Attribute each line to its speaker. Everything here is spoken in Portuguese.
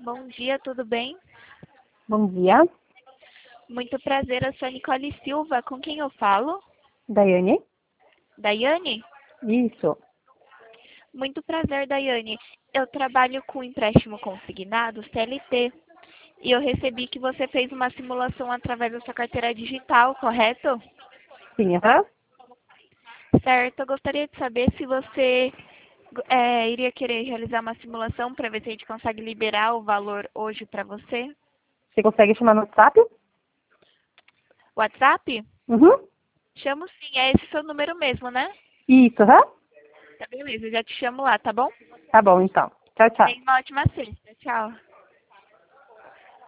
Speaker 1: Bom dia, tudo bem?
Speaker 2: Bom dia,
Speaker 1: Muito prazer, eu sou a Nicole Silva. Com quem eu falo?
Speaker 2: Daiane.
Speaker 1: Daiane?
Speaker 2: Isso.
Speaker 1: Muito prazer, Daiane. Eu trabalho com empréstimo consignado, CLT. E eu recebi que você fez uma simulação através da sua carteira digital, correto?
Speaker 2: Sim, aham.
Speaker 1: Certo, eu gostaria de saber se você iria querer realizar uma simulação para ver se a gente consegue liberar o valor hoje para você.
Speaker 2: Você consegue chamar no WhatsApp?
Speaker 1: WhatsApp?
Speaker 2: Uhum.
Speaker 1: Chamo sim, é esse seu número mesmo, né?
Speaker 2: Isso, aham.
Speaker 1: Tá beleza, eu já te chamo lá, tá bom?
Speaker 2: Tá bom, então. Tchau, tchau.
Speaker 1: Tenha uma ótima sexta. Tchau.